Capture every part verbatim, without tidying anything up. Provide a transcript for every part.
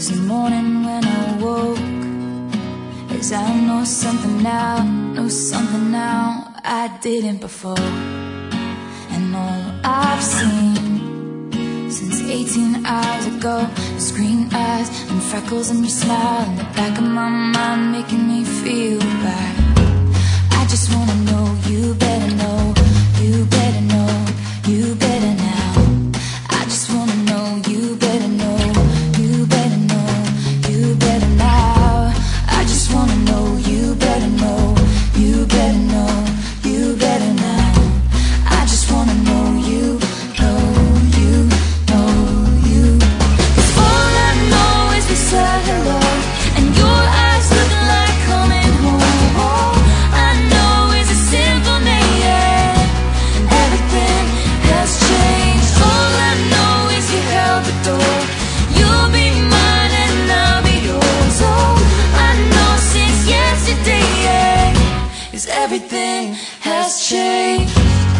was the morning when I woke. As I know something now, know something now I didn't before. And all I've seen since eighteen hours ago is green eyes and freckles and your smile in the back of my mind, making me feel bad. I just wanna know, you better know, you better know, you better now. I just wanna know, you better know, you better know, you better now. I just wanna know, you better know, you better know, you better now. I just wanna know, you know, you know, you. 'Cause all I know is we said hello, and your eyes looking like coming home. All I know is a symphony, yeah. Everything has changed. All I know is you held the door. You'll be mine and I'll be yours. All I know since yesterday, yeah, is everything has changed.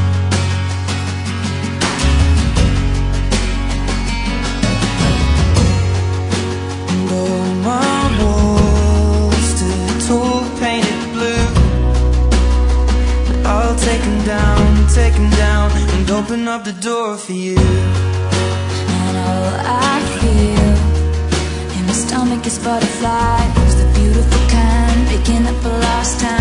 And all my walls stood tall, painted blue, but I'll take them down, take them down, and open up the door for you. And all I feel in my stomach is butterflies, the beautiful kind, picking up a lost time.